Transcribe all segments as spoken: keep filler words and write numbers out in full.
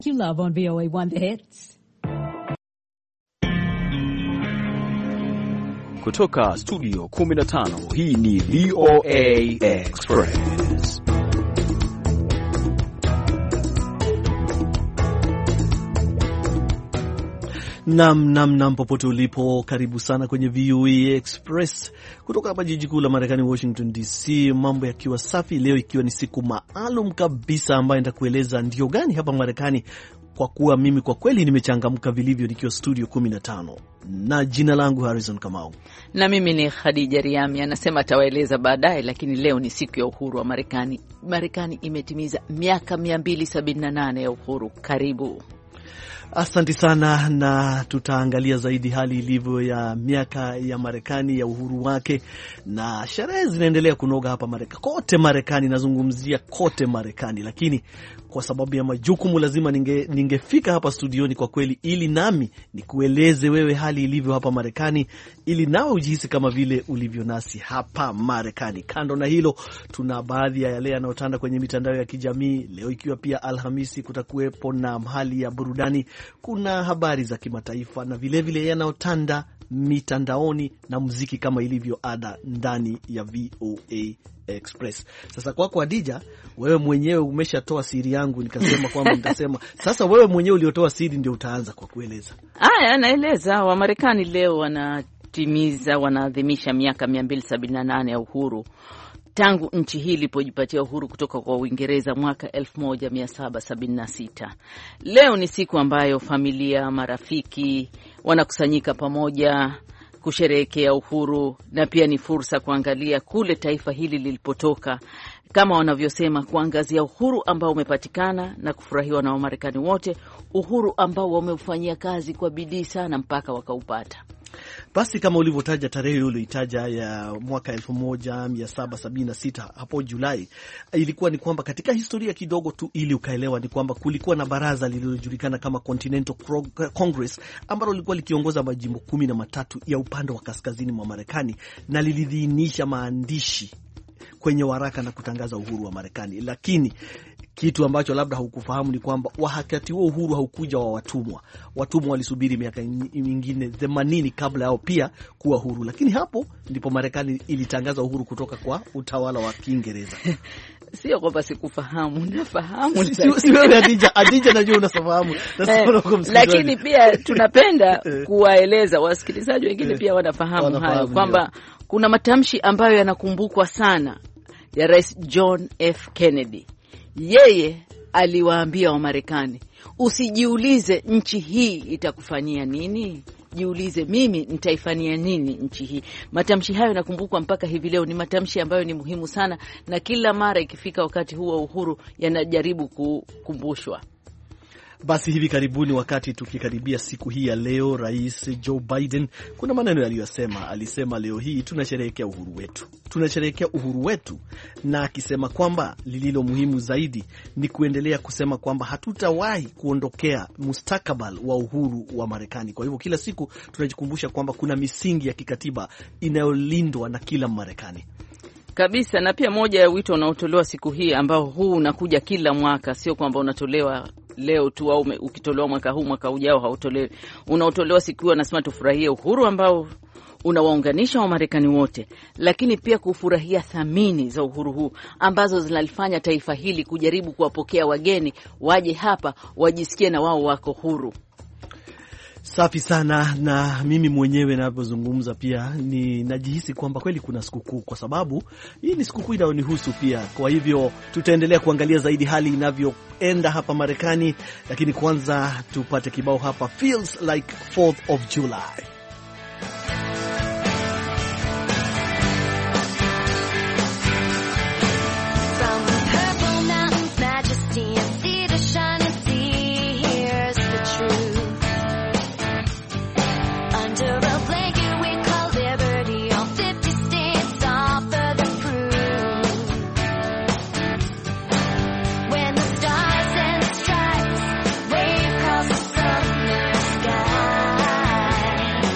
You love on V O A one The Hits. Kutoka studio kumi na tano, hii ni V O A Express. Nam nam nam popote ulipo, karibu sana kwenye V O A Express kutoka hapa jiji kuu la Marekani, Washington D C. Mambo yakiwa safi leo, ikiwa ni siku maalum kabisa ambayo nitakueleza ndio gani hapa Marekani, kwa kuwa mimi kwa kweli nimechangamka vilivyo nikiwa studio kumi na tano. Na jina langu Harrison Kamau. Na mimi ni Khadija Riami. Anasema atawaeleza baadaye, lakini leo ni siku ya uhuru wa Marekani. Marekani imetimiza miaka mia mbili sabini na nane ya uhuru. Karibu. Asante sana, na tutaangalia zaidi hali ilivyo ya miaka ya Marekani ya uhuru wake, na sherehe zinaendelea kunoga hapa Marekani, kote Marekani, nazungumzia kote Marekani, lakini kwa sababu ya majukumu lazima ninge, ningefika hapa studioni kwa kweli, ili nami nikueleze wewe hali ilivyo hapa Marekani, ili nawe ujihisi kama vile ulivyo nasi hapa Marekani. Kando na hilo, tuna baadhi ya yale yanayotanda kwenye mitandao ya kijamii leo, ikiwa pia Alhamisi, kutakuwepo na hali ya burudani, kuna habari za kimataifa na vile vile yanayotanda mitandaoni na muziki kama ilivyo ada ndani ya V O A Express. Sasa kwako Khadija, wewe mwenyewe umeshatoa siri yangu, nikasema kwamba nitasema sasa wewe mwenyewe uliotoa siri ndio utaanza kwa kueleza. Haya, naeleza. Wa Marekani leo wanatimiza, wanaadhimisha miaka mia mbili sabini na nane ya uhuru tangu nchi hii ilipojipatia uhuru kutoka kwa Uingereza mwaka elfu moja mia saba sabini na sita. Leo ni siku ambayo familia, marafiki wanakusanyika pamoja kusherehekea uhuru, na pia ni fursa kuangalia kule taifa hili lilipotoka, kama wanavyosema, kuangazia uhuru ambao umepatikana na kufurahiwa na Wamarekani wote, uhuru ambao wameufanyia kazi kwa bidii sana mpaka wakaupata. Basi kama ulivyotaja tarehe uliyoitaja ya mwaka elfu moja mia saba sabini na sita hapo Julai, ilikuwa ni kwamba katika historia kidogo tu ili ukaelewa, ni kwamba kulikuwa na baraza lililojulikana kama Continental Congress ambalo lilikuwa likiongoza majimbo kumi na matatu ya upande wa kaskazini mwa Marekani, na lilidhinisha maandishi kwenye waraka na kutangaza uhuru wa Marekani. Lakini kitu ambacho labda haukufahamu ni kwamba wakati huo uhuru haukuja wa watumwa. Watumwa walisubiri miaka mingine themanini kabla yao pia kuwa huru, lakini hapo ndipo Marekani ilitangaza uhuru kutoka kwa utawala wa Kiingereza. Sio kwamba sikufahamu, nafahamu. Si wewe Adija, Adija najua unafahamu. Lakini pia tunapenda kuwaeleza wasikilizaji wengine pia wanafahamu hayo, kwamba kuna matamshi ambayo yanakumbukwa sana ya Rais John F. Kennedy. Yeye aliwaambia Wamarekani, usijiulize nchi hii itakufanyia nini, jiulize mimi nitaifanyia nini nchi hii. Matamshi hayo nakumbukwa mpaka hivi leo. Ni matamshi ambayo ni muhimu sana, na kila mara ikifika wakati huu wa uhuru yanajaribu kukumbushwa. Basi hivi karibuni, wakati tukikaribia siku hii ya leo, Rais Joe Biden kuna maneno aliyosema. Alisema leo hii tunasherehekea uhuru wetu, tunasherehekea uhuru wetu, na akisema kwamba lililo muhimu zaidi ni kuendelea kusema kwamba hatutawahi kuondokea mustakabali wa uhuru wa Marekani. Kwa hivyo kila siku tunajikumbusha kwamba kuna misingi ya kikatiba inayolindwa na kila Marekani kabisa. Na pia moja ya wito unaotolewa siku hii, ambao huu unakuja kila mwaka, sio kwamba unatolewa leo tu au ukitolewa mwaka huu mwaka ujao hautolewi, unaotolewa siku hiyo, anasema tufurahie uhuru ambao unawaunganisha wa Marekani wote, lakini pia kufurahia thamini za uhuru huu ambazo zinalifanya taifa hili kujaribu kuwapokea wageni waje hapa wajisikie na wao wako huru. Safi sana. Na mimi mwenyewe ninapozungumza pia ni najihisi kwamba kweli kuna sikukuu, kwa sababu hii ni sikukuu inayonihusu pia. Kwa hivyo tutaendelea kuangalia zaidi hali inavyoenda hapa Marekani, lakini kwanza tupate kibao hapa, Feels Like fourth of July. Sky.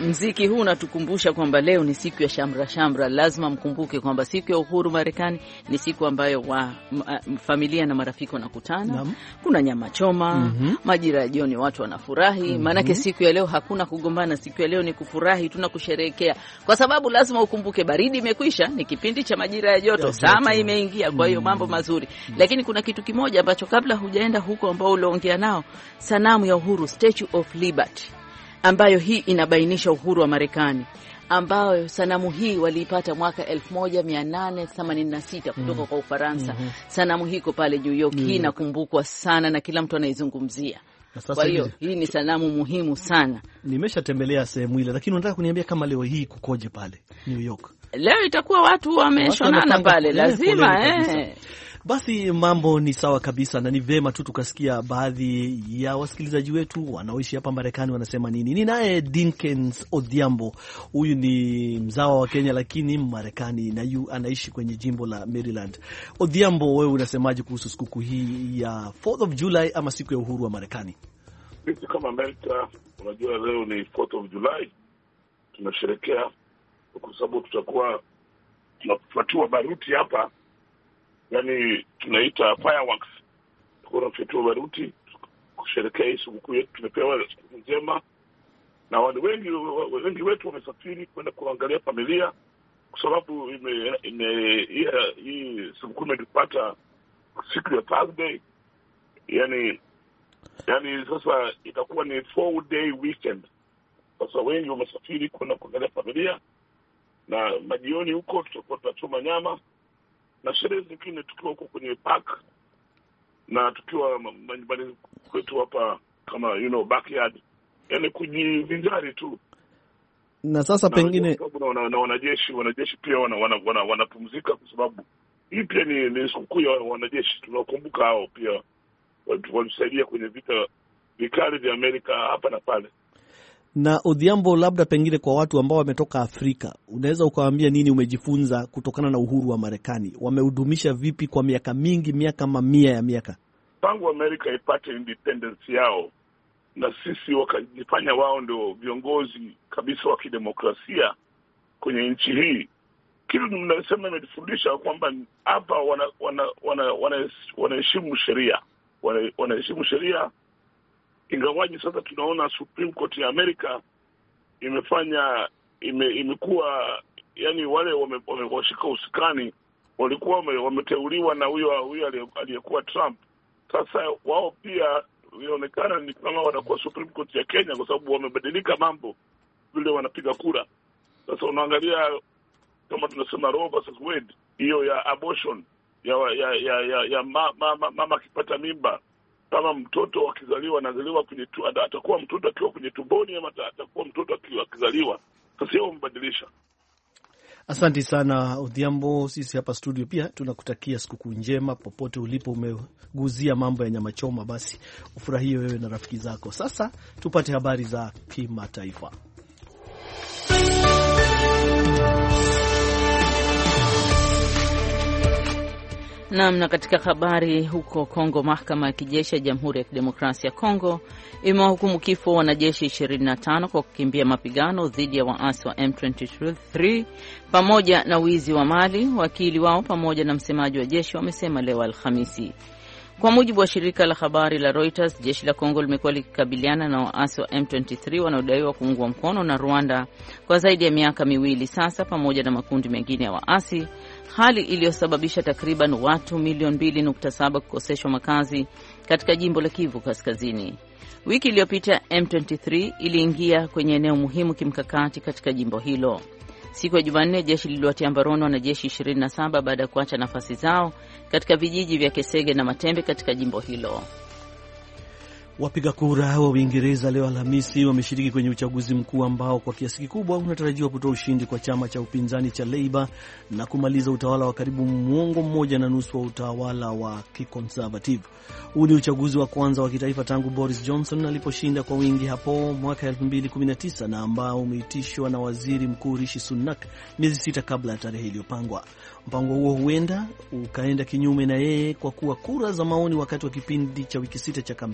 mziki huu unatukumbusha kwamba leo ni siku ya shamra shamra. Lazima mkumbuke kwamba siku ya uhuru Marekani ni siku ambayo wa, m, familia na marafiki wanakutana. Kuna nyama choma, mm -hmm. majira ya jioni watu wanafurahi, mm -hmm. maanake siku ya leo hakuna kugombana, siku ya leo ni kufurahi, tuna kusherehekea. Kwa sababu lazima ukumbuke baridi imekwisha, ni kipindi cha majira ya joto, sama imeingia, kwa hiyo mambo mazuri. Mm -hmm. Lakini kuna kitu kimoja ambacho kabla hujaenda huko ambao uliongea nao, sanamu ya uhuru, Statue of Liberty, ambayo hii inabainisha uhuru wa Marekani, ambayo sanamu hii waliipata mwaka elfu moja mia nane themanini na sita kutoka mm. kwa Ufaransa. Mm -hmm. Sanamu hii iko pale New York. Mm. Hii inakumbukwa sana na kila mtu anaizungumzia. Kwa hiyo hii ni sanamu muhimu sana. Nimeshatembelea sehemu ile, lakini unataka kuniambia kama leo hii kukoje pale New York? Leo itakuwa watu wameshonana pale, lazima eh. Basi mambo ni sawa kabisa, na ni vema tu tukasikia baadhi ya wasikilizaji wetu wanaoishi hapa Marekani wanasema nini. Ni naye Dinkins Odhiambo, huyu ni mzawa wa Kenya lakini Marekani na yu anaishi kwenye jimbo la Maryland. Odhiambo, wewe unasemaje kuhusu siku hii ya fourth of July ama siku ya uhuru wa Marekani? Sisi kama Amerika, unajua leo ni fourth of July, tunasherehekea kwa sababu tutakuwa tunafuatiwa baruti hapa. Yani tunaita fireworks. Kuna fitwa baruti kusherehekea hii siku yetu. Tumepewa siku njema na wale wengi wengi wetu wamesafiri kwenda kuangalia familia, kwa sababu ime ime hii siku imepata siku ya Thursday. Yani yani sasa itakuwa ni four day weekend. Sasa wengi wamesafiri kwenda kuangalia familia, na majioni huko tutakuwa tunachoma nyama na sherehe zingine tukiwa huko kwenye park na tukiwa nyumbani kwetu hapa kama you know backyard, yani kujivinjari tu. Na sasa na pengine na, na wanajeshi wanajeshi pia wanapumzika wana, wana, wana kwa sababu hii pia ni, ni siku ya wanajeshi. Tunakumbuka hao pia walisaidia kwenye vita vikali vya Amerika hapa na pale. Na Odhiambo, labda pengine kwa watu ambao wametoka Afrika, unaweza ukawaambia nini umejifunza kutokana na uhuru wa Marekani? Wamehudumisha vipi kwa miaka mingi, miaka mamia ya miaka tangu Amerika ipate independence yao, na sisi wakajifanya wao ndio viongozi kabisa wa kidemokrasia kwenye nchi hii. Kile tunasema imefundisha kwamba hapa wana wana wanaheshimu wana sheria, wanaheshimu wana sheria. Ingawaji sasa tunaona Supreme Court ya Amerika imefanya ime, imekuwa yani wale wamewashika wame usikani walikuwa wameteuliwa na huyo huyo aliyekuwa Trump. Sasa wao pia inaonekana ni kama wanakuwa Supreme Court ya Kenya, kwa sababu wamebadilika mambo vile wanapiga kura. Sasa unaangalia kama tunasema Roe versus Wade, hiyo ya abortion ya ya ya, ya, ya ma, ma, ma, mama akipata mimba, kama mtoto akizaliwa anazaliwa kwenye tu, atakuwa mtoto akiwa kwenye tumboni ama atakuwa mtoto akiwa akizaliwa. Sasa hiyo mbadilisha. Asante sana Odhiambo. Sisi hapa studio pia tunakutakia sikukuu njema popote ulipo. Umeguzia mambo ya nyama choma, basi ufurahie wewe na rafiki zako. Sasa tupate habari za kimataifa. Namna katika habari huko Kongo, mahakama ya kijeshi ya Jamhuri ya Kidemokrasia ya Kongo imewahukumu kifo wanajeshi ishirini na tano kwa kukimbia mapigano dhidi ya waasi wa M ishirini na tatu pamoja na wizi wa mali. Wakili wao pamoja na msemaji wa jeshi wamesema leo Alhamisi. Kwa mujibu wa shirika la habari la Reuters, jeshi la Kongo limekuwa likikabiliana na waasi wa M ishirini na tatu wanaodaiwa kuungwa mkono na Rwanda kwa zaidi ya miaka miwili sasa, pamoja na makundi mengine ya waasi, hali iliyosababisha takriban watu milioni mbili nukta saba kukoseshwa makazi katika jimbo la Kivu Kaskazini. Wiki iliyopita M ishirini na tatu iliingia kwenye eneo muhimu kimkakati katika jimbo hilo. Siku ya Jumanne jeshi liliwatia mbaroni wanajeshi ishirini na saba baada ya kuacha nafasi zao katika vijiji vya Kesege na Matembe katika jimbo hilo. Wapiga kura wa Uingereza leo Alhamisi wameshiriki kwenye uchaguzi mkuu ambao kwa kiasi kikubwa unatarajiwa kutoa ushindi kwa chama cha upinzani cha Labour na kumaliza utawala wa karibu muongo mmoja na nusu wa utawala wa kiconservative. Huu ni uchaguzi wa kwanza wa kitaifa tangu Boris Johnson aliposhinda kwa wingi hapo mwaka elfu mbili kumi na tisa na ambao umeitishwa na Waziri Mkuu Rishi Sunak miezi sita kabla ya tarehe iliyopangwa. Mpango huo huenda ukaenda kinyume na yeye kwa kuwa kura za maoni wakati wa kipindi cha wiki sita cha kampeni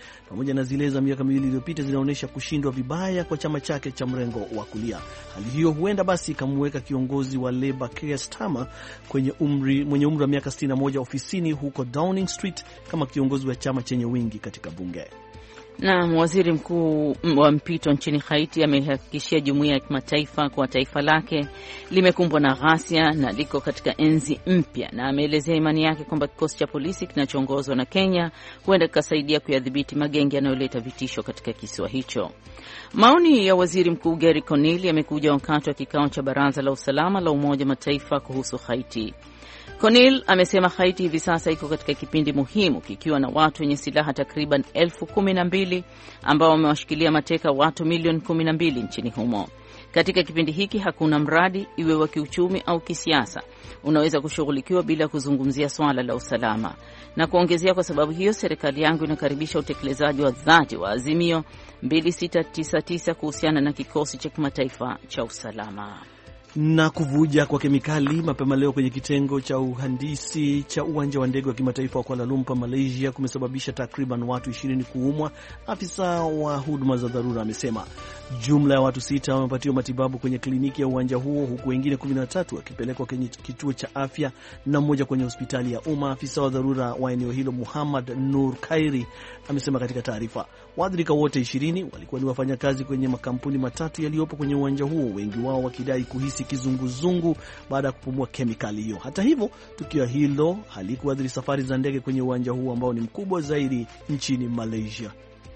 pamoja na zile za miaka miwili iliyopita zinaonyesha kushindwa vibaya kwa chama chake cha mrengo wa kulia. Hali hiyo huenda basi ikamweka kiongozi wa Labour Keir Starmer kwenye umri, mwenye umri wa miaka sitini na moja ofisini huko Downing Street kama kiongozi wa chama chenye wingi katika bunge. Na waziri mkuu wa mpito nchini Haiti amehakikishia jumuiya ya kimataifa kwa taifa lake limekumbwa na ghasia na liko katika enzi mpya, na ameelezea imani yake kwamba kikosi cha polisi kinachoongozwa na Kenya huenda kikasaidia kuyadhibiti magenge yanayoleta vitisho katika kisiwa hicho. Maoni ya waziri mkuu Gary Conille yamekuja wakati wa kikao cha baraza la usalama la Umoja wa Mataifa kuhusu Haiti. Conille amesema Haiti hivi sasa iko katika kipindi muhimu kikiwa na watu wenye silaha takriban elfu kumi na mbili ambao wamewashikilia mateka watu milioni kumi na mbili nchini humo. Katika kipindi hiki hakuna mradi iwe wa kiuchumi au kisiasa unaweza kushughulikiwa bila kuzungumzia swala la usalama. Na kuongezea, kwa sababu hiyo serikali yangu inakaribisha utekelezaji wa dhati wa azimio mbili sita tisa tisa kuhusiana na kikosi cha kimataifa cha usalama. Na kuvuja kwa kemikali mapema leo kwenye kitengo cha uhandisi cha uwanja wa ndege wa kimataifa wa Kuala Lumpur, Malaysia kumesababisha takriban watu ishirini kuumwa, afisa wa huduma za dharura amesema. Jumla ya watu sita wamepatiwa matibabu kwenye kliniki ya uwanja huo, huku wengine kumi na tatu wakipelekwa kwenye kituo cha afya na mmoja kwenye hospitali ya umma. Afisa wa dharura wa eneo hilo Muhammad Nur Khairi amesema katika taarifa. Waathirika wote ishirini walikuwa ni wafanyakazi kwenye makampuni matatu yaliyopo kwenye uwanja huo, wengi wao wakidai kuhisi kizunguzungu baada ya kupumua kemikali hiyo. Hata hivyo, tukio hilo halikuathiri safari za ndege kwenye uwanja huo ambao ni mkubwa zaidi nchini Malaysia.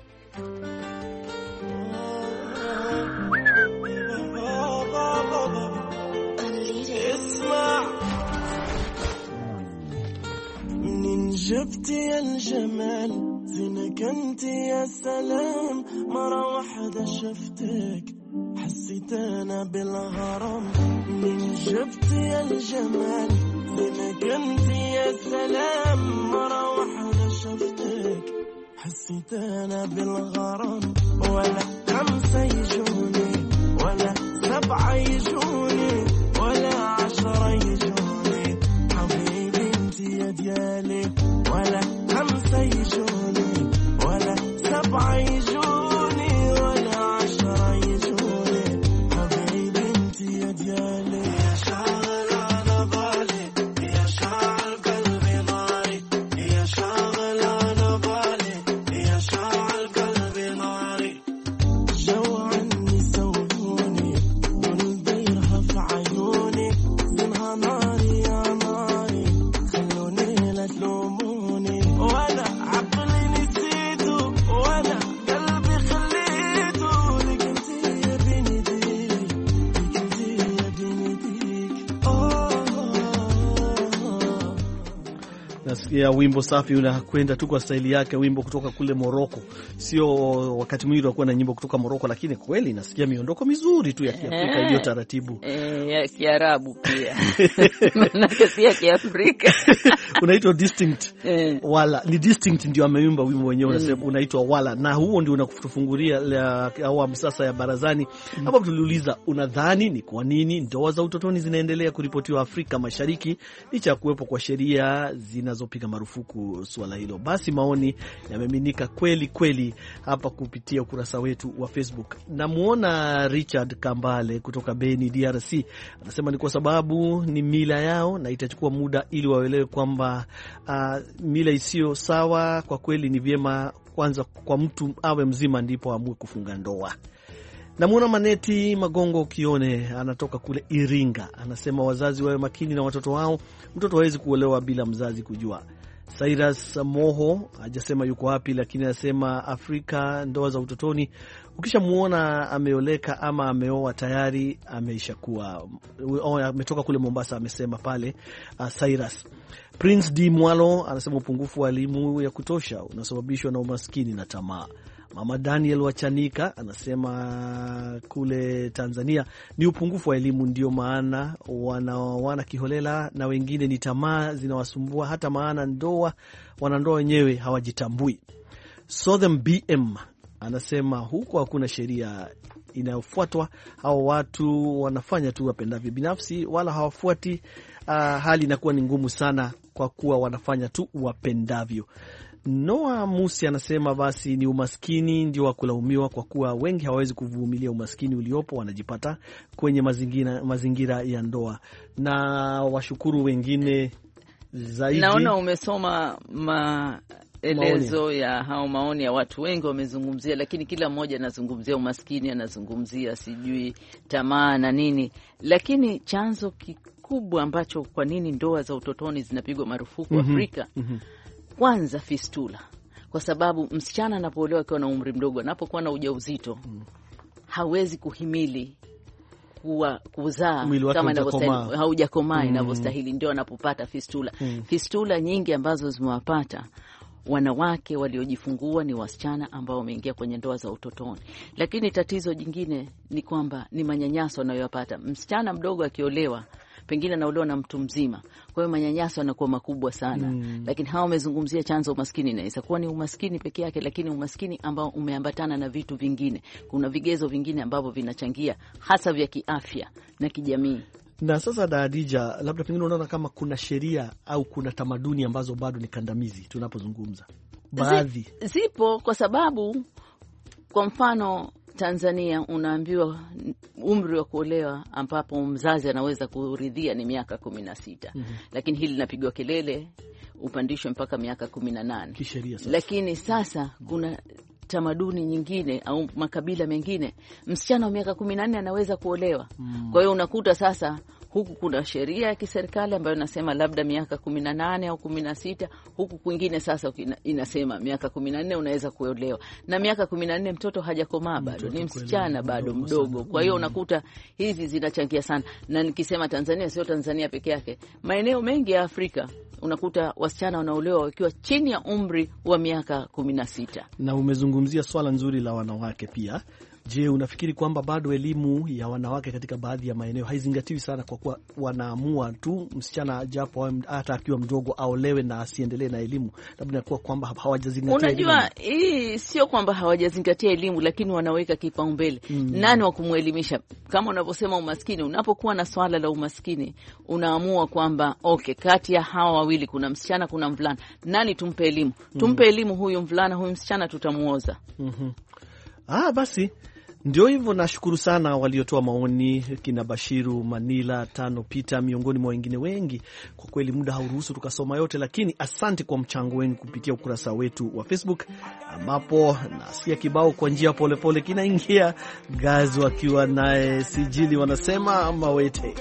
شفتي الجمال زينك انت يا سلام مرة واحدة شفتك حسيت انا بالغرام من شفتي الجمال زينك انت يا سلام مرة واحدة شفتك حسيت انا بالغرام ولا خمسة يجوني ولا سبعة يجوني ولا عشرة يجوني حبيبي انت يا ديالي ولا خمسة يجوني ولا سبعة يجوني ولا عشرة يجوني حبيبي انت يا ديالي يا شاغل على بالي يا شاعل قلبي ناري يا شاغل على بالي يا شاعل قلبي ناري جو عني سولوني قلبي يرهف عيوني زنها ناري يا ناري خلوني لا تلوموني وانا عقلي نسيته وانا قلبي خليته لك انت يا بنتي لك انت يا بنتي Nasikia wimbo safi unakwenda tu kwa staili yake, wimbo kutoka kule Morocco. Sio wakati mwingine unakuwa na nyimbo kutoka Morocco, lakini kweli nasikia miondoko mizuri tu ya Kiafrika iliyo taratibu. Eh, ya Kiarabu pia. Na kasi ya Kiafrika. Unaitwa Distinct. Wala ni Distinct ndio ameimba wimbo wenyewe unasema unaitwa Wala, na huo ndio unakutufungulia awamu sasa ya barazani. Hapa tuliuliza, unadhani ni kwa nini ndoa za utotoni zinaendelea kuripotiwa Afrika Mashariki licha ya kuwepo kwa sheria zinazopiga marufuku swala hilo? Basi maoni yameminika kweli kweli hapa kupitia ukurasa wetu wa Facebook. Namuona Richard Kambale kutoka Beni, D R C, anasema ni kwa sababu ni mila yao na itachukua muda ili waelewe kwamba uh, mila isiyo sawa. Kwa kweli ni vyema kwanza kwa mtu awe mzima ndipo amue kufunga ndoa. Namuona Maneti Magongo Kione anatoka kule Iringa, anasema wazazi wawe makini na watoto wao, mtoto hawezi kuolewa bila mzazi kujua. Cyrus Moho hajasema yuko wapi, lakini anasema Afrika ndoa za utotoni ukishamuona ameoleka ama ameoa tayari ameishakuwa, ametoka kule Mombasa amesema pale uh, Cyrus. Prince D Mwalo anasema upungufu wa elimu ya kutosha unasababishwa na umaskini na tamaa. Mama Daniel Wachanika anasema kule Tanzania ni upungufu wa elimu ndio maana wanaoana kiholela, na wengine ni tamaa zinawasumbua hata maana ndoa wanandoa wenyewe hawajitambui. Southern B M anasema huko hakuna sheria inayofuatwa, hao watu wanafanya tu wapendavyo binafsi wala hawafuati. Uh, hali inakuwa ni ngumu sana kwa kuwa wanafanya tu wapendavyo. Noah Musi anasema basi ni umaskini ndio wa kulaumiwa kwa kuwa wengi hawawezi kuvumilia umaskini uliopo, wanajipata kwenye mazingira, mazingira ya ndoa. Na washukuru wengine zaidi. Naona umesoma maelezo maoni ya hao maoni ya watu wengi wamezungumzia, lakini kila mmoja anazungumzia umaskini, anazungumzia sijui tamaa na nini, lakini chanzo kikubwa ambacho kwa nini ndoa za utotoni zinapigwa marufuku mm-hmm. Afrika mm-hmm. Kwanza fistula, kwa sababu msichana anapoolewa akiwa na umri mdogo, anapokuwa na ujauzito mm. hawezi kuhimili kuwa kuzaa kama inavyostahili, haujakomaa inavyostahili, ndio anapopata fistula mm. Fistula nyingi ambazo zimewapata wanawake waliojifungua ni wasichana ambao wameingia kwenye ndoa za utotoni. Lakini tatizo jingine ni kwamba ni manyanyaso anayopata msichana mdogo akiolewa, pengine anaolewa na mtu mzima. Kwa hiyo manyanyaso yanakuwa makubwa sana. Mm. Lakini hao wamezungumzia chanzo umaskini, inaweza kuwa ni umaskini peke yake, lakini umaskini ambao umeambatana na vitu vingine. Kuna vigezo vingine ambavyo vinachangia hasa vya kiafya na kijamii. Na sasa Dadija, labda pengine unaona kama kuna sheria au kuna tamaduni ambazo bado ni kandamizi tunapozungumza. Baadhi zipo, kwa sababu kwa mfano Tanzania unaambiwa umri wa kuolewa ambapo mzazi anaweza kuridhia ni miaka kumi na sita. Mm-hmm. Lakini hili linapigwa kelele upandishwe mpaka miaka kumi na nane kisheria sasa. Lakini sasa kuna tamaduni nyingine au makabila mengine msichana wa miaka kumi na nne anaweza kuolewa. Mm. Kwa hiyo unakuta sasa huku kuna sheria ya kiserikali ambayo inasema labda miaka kumi na nane au kumi na sita, huku kwingine sasa inasema miaka kumi na nne unaweza kuolewa. Na miaka kumi na nne mtoto hajakomaa bado, ni msichana bado mdogo. Kwa hiyo unakuta hizi zinachangia sana. Na nikisema Tanzania, sio Tanzania peke yake, maeneo mengi ya Afrika unakuta wasichana wanaolewa wakiwa chini ya umri wa miaka kumi na sita. Na umezungumzia swala nzuri la wanawake pia. Je, unafikiri kwamba bado elimu ya wanawake katika baadhi ya maeneo haizingatiwi sana, kwa kuwa wanaamua tu msichana japo hata akiwa mdogo aolewe na asiendelee na elimu? Labda inakuwa kwamba hawajazingatia elimu. Unajua hii sio kwamba hawajazingatia elimu, lakini wanaweka kipaumbele. Mm. Nani wa kumuelimisha? Kama unavyosema umaskini, unapokuwa na swala la umaskini unaamua kwamba okay, kati ya hawa wawili kuna msichana kuna mvulana, nani tumpe elimu? Tumpe elimu huyu mvulana, huyu msichana tutamuoza. Mhm. Ah, basi ndio hivyo. Nashukuru sana waliotoa maoni, kina Bashiru, Manila, Tano, Peter, miongoni mwa wengine wengi. Kwa kweli muda hauruhusu tukasoma yote, lakini asante kwa mchango wenu kupitia ukurasa wetu wa Facebook, ambapo nasikia kibao kwa njia polepole kinaingia. Gazi wakiwa naye Sijili wanasema mawete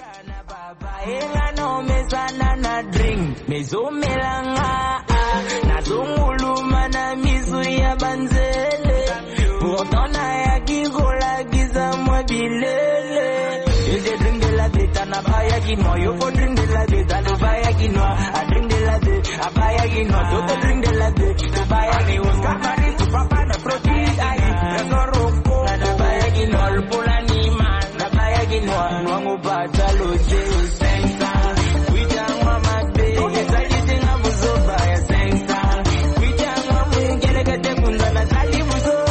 Otona ya kigola giza mwabilele. You dey drink de la beta na baya gino. You go drink de la beta no baya gino. I drink de la beta, I baya gino. You go drink de la beta, baya gino. Oscar Marie tu papa na proti ai. Resoroko na baya gino. Pola ni man na baya gino. Nwangu batalo je sensa. Kuja mama be. Yesali tinga muzoba ya sensa. Kuja mama ngele kete kunda na tali muzoba.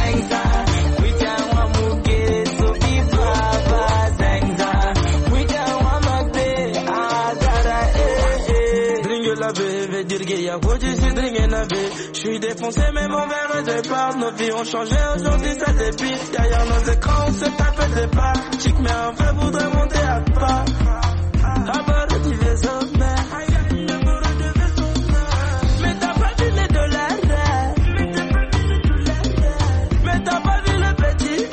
Je suis défoncé mais mon verre de part. Nos vies ont changé, aujourd'hui ça dépite. Derrière nos écrans on se tape des pas. Chic mais un vrai voudrait monter à pas. À bord du vaisseau mère. Mais t'as pas vu les dollars. Mais t'as pas vu le petit.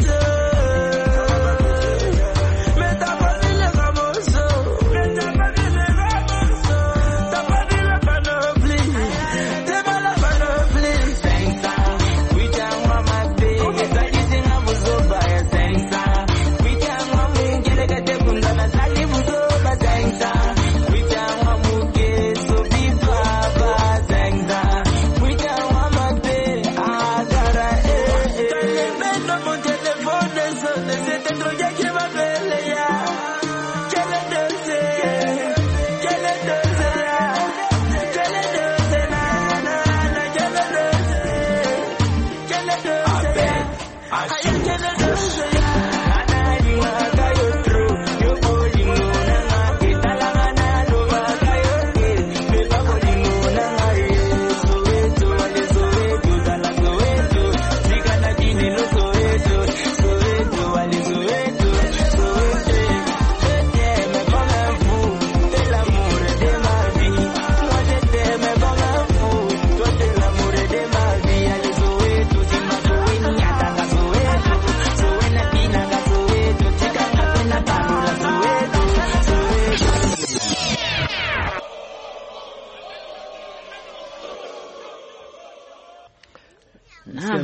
Mais t'as pas vu les ramosos. Mais t'as pas vu les ramosos. T'as pas vu la panoplie. T'es mal la panoplie. Sensa, we can mama be. Esa jisinga muzoba ya sensa. We can mama ngile kete kunda na sali muzoba sensa. We can mama ke so bibaba sensa. We can mama be agara eh eh. Telemeno mon téléphone sonne, c'était trop bien qui m'appelle ya. Quel est de quel est de quel est de na na na quel est de quel est de ay quel est de ana ni ga yo tru yo bolingo na na kitala na do ba ga yo ke me ba bolingo na na ye so eto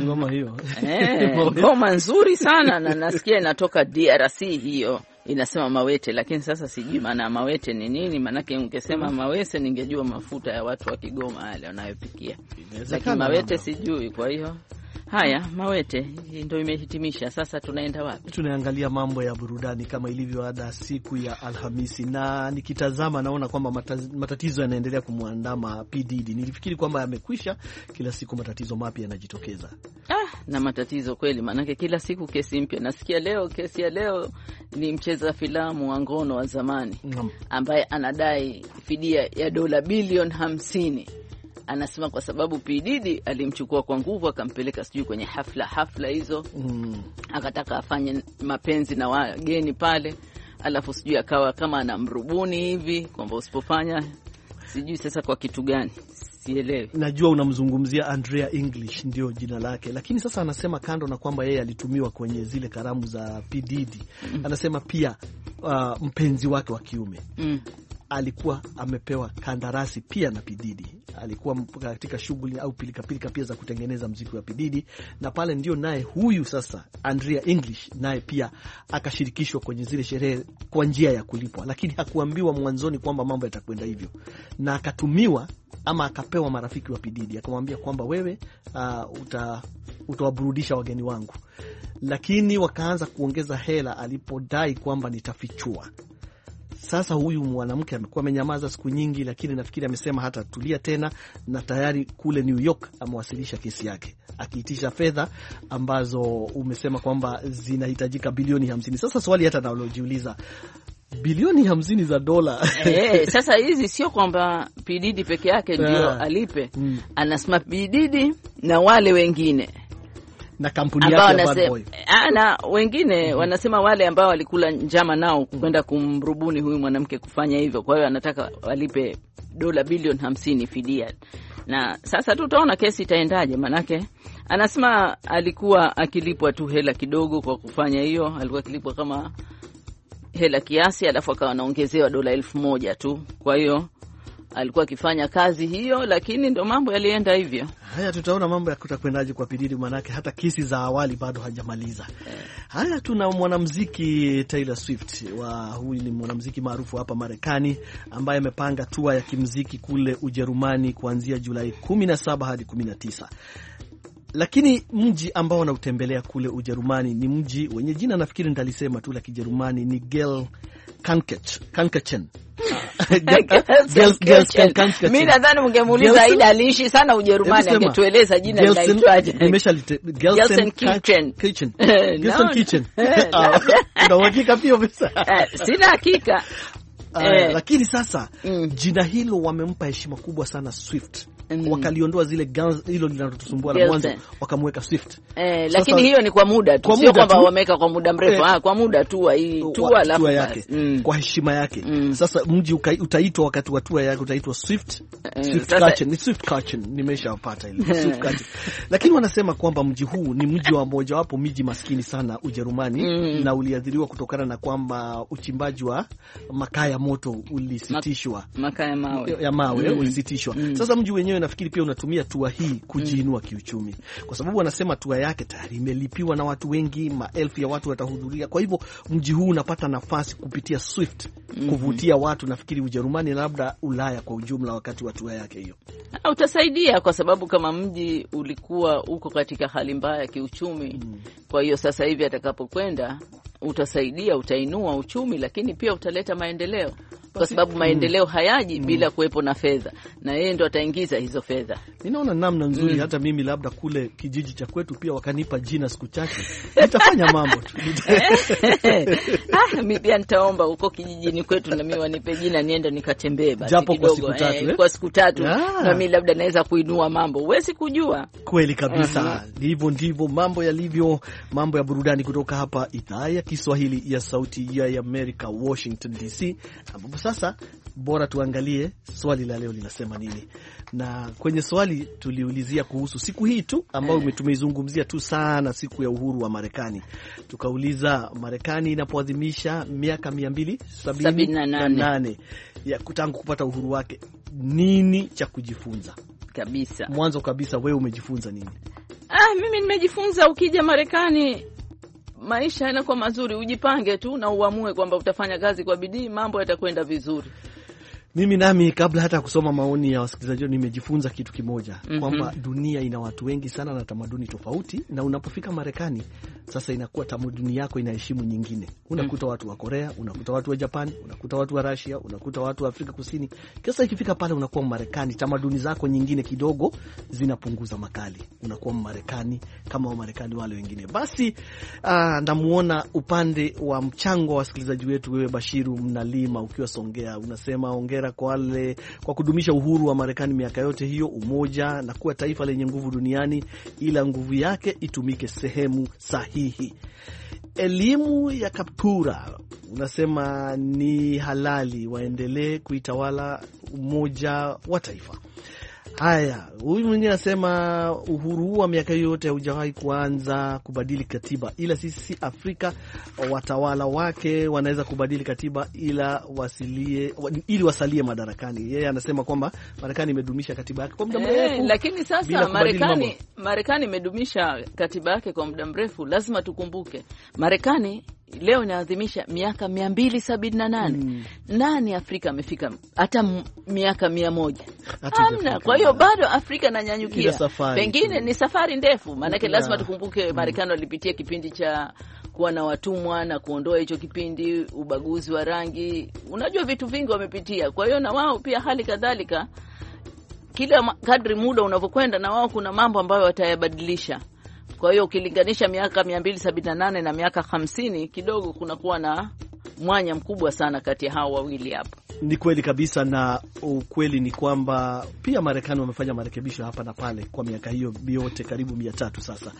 ngoma hiyo. Eh, ngoma nzuri sana na nasikia inatoka D R C hiyo. Inasema mawete, lakini sasa sijui maana mawete ni nini. Maanake ungesema mawese ningejua mafuta ya watu wa Kigoma yale wanayopikia, lakini mawete sijui. Kwa hiyo haya, mawete ndio imehitimisha. Sasa tunaenda wapi? Tunaangalia mambo ya burudani kama ilivyo ada siku ya Alhamisi, na nikitazama naona kwamba matatizo yanaendelea kumwandama P Diddy. Nilifikiri kwamba yamekwisha, kila siku matatizo mapya yanajitokeza. Ah, na matatizo kweli, maanake kila siku kesi mpya. Nasikia leo kesi ya leo ni mcheza filamu wa ngono wa zamani ambaye anadai fidia ya dola bilioni hamsini. Anasema kwa sababu P Diddy alimchukua kwa nguvu akampeleka sijui kwenye hafla hafla hizo mm. akataka afanye mapenzi na wageni pale, alafu sijui akawa kama anamrubuni hivi kwamba usipofanya sijui sasa kwa kitu gani sielewi. Najua unamzungumzia Andrea English ndio jina lake, lakini sasa anasema kando na kwamba yeye alitumiwa kwenye zile karamu za P Diddy mm. anasema pia uh, mpenzi wake wa kiume mm. alikuwa amepewa kandarasi pia na P Diddy. Alikuwa katika shughuli au pilika pilika pia za kutengeneza muziki wa P Diddy, na pale ndio naye huyu sasa Andrea English naye pia akashirikishwa kwenye zile sherehe kwa njia ya kulipwa, lakini hakuambiwa mwanzoni kwamba mambo yatakwenda hivyo, na akatumiwa ama akapewa marafiki wa P Diddy akamwambia kwamba wewe uh, uta utawaburudisha wageni wangu, lakini wakaanza kuongeza hela alipodai kwamba nitafichua. Sasa huyu mwanamke amekuwa amenyamaza siku nyingi, lakini nafikiri amesema hata tulia tena, na tayari kule New York amewasilisha kesi yake akiitisha fedha ambazo umesema kwamba zinahitajika bilioni hamsini. Sasa swali hata nalojiuliza, bilioni hamsini za dola eh, sasa hizi sio kwamba P Diddy peke yake ndio alipe mm. anasema P Diddy na wale wengine na kampuni yake ya Bad Boy. Na wengine mm-hmm. wanasema wale ambao walikula njama nao kwenda kumrubuni huyu mwanamke kufanya hivyo. Kwa hiyo anataka walipe dola bilioni hamsini fidia. Na sasa tutaona kesi itaendaje, manake anasema alikuwa akilipwa tu hela kidogo kwa kufanya hiyo. Alikuwa akilipwa kama hela kiasi, alafu akawa anaongezewa dola elfu moja tu. Kwa hiyo alikuwa akifanya kazi hiyo, lakini ndo mambo yalienda hivyo. Haya, tutaona mambo yatakwendaje kwa P Diddy, manake hata kesi za awali bado hajamaliza. Haya, tuna mwanamuziki Taylor Swift. Wa huyu ni mwanamuziki maarufu hapa Marekani ambaye amepanga tour ya kimuziki kule Ujerumani kuanzia Julai kumi na saba hadi kumi na tisa. Lakini mji ambao anautembelea kule Ujerumani ni mji wenye jina nafikiri nitalisema tu la Kijerumani, ni Gelsenkirchen. Mimi nadhani mngemuuliza Aida aliishi sana Ujerumani angetueleza jina linaitwaje. Gelsenkirchen. Gelsenkirchen. Una hakika pia umesa? Sina hakika. Uh, lakini sasa mm. jina hilo wamempa heshima kubwa sana Swift. Mm. Wakaliondoa zile girls, hilo linalotusumbua la mwanzo wakamweka Swift. Eh, sasa, lakini hiyo ni kwa muda tu, sio kwamba wameka kwa muda mrefu. Eh, ah, kwa muda tu hii tour alafu yake mm. kwa heshima yake. Mm. Sasa mji utaitwa wakati wa tour yake utaitwa Swift. Eh, Swift-Kirchen, ni Swift-Kirchen, nimeshapata ile Swift-Kirchen. Lakini wanasema kwamba mji huu ni mji wa mmoja wapo miji maskini sana Ujerumani mm. na uliadhiriwa kutokana na kwamba uchimbaji wa makaa ya moto ulisitishwa. Makaa ya mawe ya mawe mm. ulisitishwa. Mm. Sasa mji wenyewe nafikiri pia unatumia tour hii kujiinua mm. kiuchumi, kwa sababu wanasema tour yake tayari imelipiwa na watu wengi, maelfu ya watu watahudhuria. Kwa hivyo mji huu unapata nafasi kupitia Swift mm-hmm. kuvutia watu, nafikiri Ujerumani na labda Ulaya kwa ujumla wakati wa tour yake hiyo. Ha, utasaidia kwa sababu kama mji ulikuwa uko katika hali mbaya kiuchumi mm. kwa hiyo sasa hivi atakapokwenda utasaidia, utainua uchumi, lakini pia utaleta maendeleo, kwa sababu maendeleo hayaji mm. bila kuwepo na fedha, na yeye ndo ataingiza hizo fedha. Ninaona namna nzuri mm. hata mimi labda kule kijiji cha kwetu pia wakanipa jina siku chache nitafanya mambo tu. Ah, mimi pia nitaomba huko kijijini kwetu na mimi wanipe jina niende nikatembee basi japo kidogo, kwa siku tatu, eh, kwa siku tatu yeah. na mimi labda naweza kuinua mambo, huwezi kujua. Kweli kabisa. Uh-huh. Hivyo ndivyo mambo yalivyo, mambo ya burudani kutoka hapa idhaa ya Kiswahili ya Sauti ya Amerika, Washington D C. Ambapo sasa bora tuangalie swali la leo linasema nini. Na kwenye swali tuliulizia kuhusu siku hii tu ambayo eh. tumeizungumzia tu sana, siku ya uhuru wa Marekani. Tukauliza, Marekani inapoadhimisha miaka mia mbili sabini na nane ya kutangu kupata uhuru wake, nini cha kujifunza? Kabisa. Mwanzo kabisa wewe umejifunza nini? Ah, mimi nimejifunza ukija Marekani maisha yanakuwa mazuri, ujipange tu na uamue kwamba utafanya kazi kwa bidii, mambo yatakwenda vizuri. Mimi nami kabla hata kusoma maoni ya wasikilizaji nimejifunza kitu kimoja, mm-hmm. kwamba dunia ina watu wengi sana na tamaduni tofauti, na unapofika Marekani sasa inakuwa tamaduni yako inaheshimu nyingine. Unakuta mm-hmm. watu wa Korea, unakuta watu wa Japan, unakuta watu wa Russia, unakuta watu wa Afrika Kusini. Kisa ikifika pale unakuwa Marekani, tamaduni zako nyingine kidogo zinapunguza makali. Unakuwa Marekani kama wa Marekani wale wengine. Basi uh, namuona upande wa mchango wa wasikilizaji wetu, wewe Bashiru Mnalima ukiwa Songea, unasema ongera kwa wale kwa kudumisha uhuru wa Marekani miaka yote hiyo, umoja na kuwa taifa lenye nguvu duniani, ila nguvu yake itumike sehemu sahihi. Elimu ya kaptura unasema ni halali, waendelee kuitawala umoja wa taifa. Haya, huyu mwingine anasema uhuru huu wa miaka yote haujawahi kuanza kubadili katiba, ila sisi Afrika watawala wake wanaweza kubadili katiba ila wasilie ili wasalie madarakani. Yeye anasema kwamba Marekani imedumisha katiba yake kwa muda mrefu. Hey, lakini sasa Marekani Marekani imedumisha katiba yake kwa muda mrefu. Lazima tukumbuke Marekani leo inaadhimisha miaka mia mbili sabini na nane. Mm. Nani Afrika amefika hata miaka mia moja? Hamna. Kwa hiyo bado Afrika inanyanyukia. Pengine ni safari ndefu, maana lazima tukumbuke Marekani walipitia kipindi cha kuwa na watumwa na kuondoa hicho kipindi, ubaguzi wa rangi. Unajua vitu vingi wamepitia. Kwa hiyo na wao pia hali kadhalika, kila kadri muda unavyokwenda na wao kuna mambo ambayo watayabadilisha. Kwa hiyo ukilinganisha miaka mia mbili sabini na nane na miaka hamsini, kidogo kunakuwa na mwanya mkubwa sana kati ya hao wawili hapo. Ni kweli kabisa, na ukweli ni kwamba pia Marekani wamefanya marekebisho hapa na pale kwa miaka hiyo yote karibu mia tatu sasa.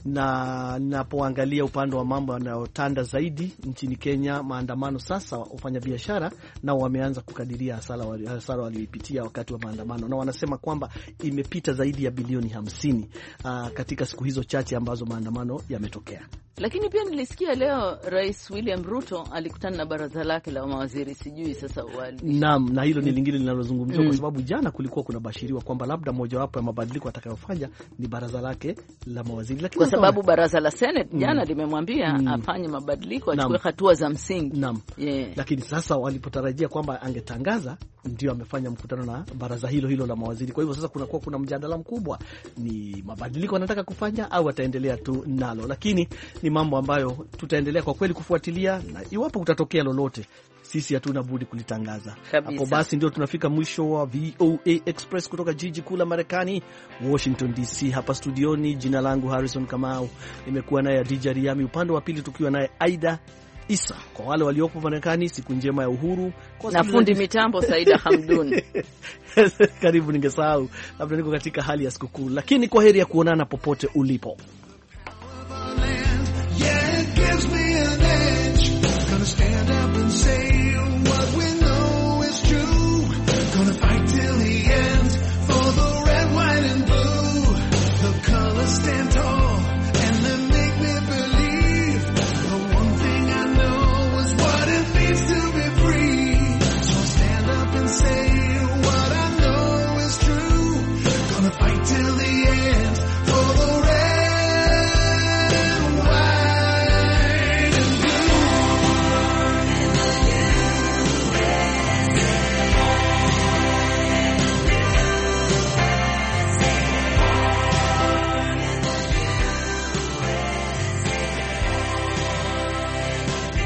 Na napoangalia upande wa mambo yanayotanda zaidi nchini Kenya, maandamano sasa, wafanya biashara nao wameanza kukadiria hasara hasara walioipitia wakati wa maandamano, na wanasema kwamba imepita zaidi ya bilioni hamsini uh, katika siku hizo chache ambazo maandamano yametokea. Lakini pia nilisikia leo Rais William Ruto alikutana na baraza lake la mawaziri, sijui sasa wali. Naam, na hilo ni lingine linalozungumzwa mm. kwa sababu jana kulikuwa kuna bashiriwa kwamba labda mojawapo ya mabadiliko atakayofanya ni baraza lake la mawaziri. Lakini kwa sababu kama baraza la Senate jana mm. limemwambia mm. afanye mabadiliko, achukue hatua za msingi. Naam. Yeah. Lakini sasa walipotarajia kwamba angetangaza, ndio amefanya mkutano na baraza hilo hilo la mawaziri. Kwa hivyo sasa kunakuwa kuna mjadala mkubwa, ni mabadiliko anataka kufanya au ataendelea tu nalo. Lakini ni mambo ambayo tutaendelea kwa kweli kufuatilia, na iwapo kutatokea lolote sisi hatuna budi kulitangaza. Hapo basi ndio tunafika mwisho wa V O A Express kutoka jiji kuu la Marekani, Washington D C. Hapa studioni, jina langu Harrison Kamau, nimekuwa naye D J Riami upande wa pili, tukiwa naye Aida Isa. Kwa wale walioko Marekani, siku njema ya uhuru. Kwa na fundi mitambo Saida Hamdun. Karibu, ningesahau labda niko katika hali ya sikukuu, lakini kwa heri ya kuonana popote ulipo.